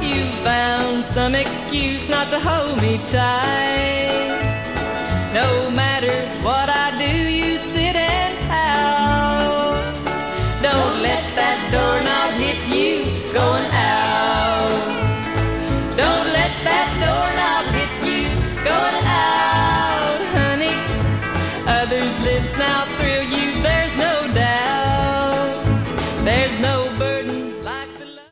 you found some excuse not to hold me tight. No matter what I do, you sit and pout. Don't let that doorknob hit you going out. Don't let that doorknob hit you going out, honey. Others' lips now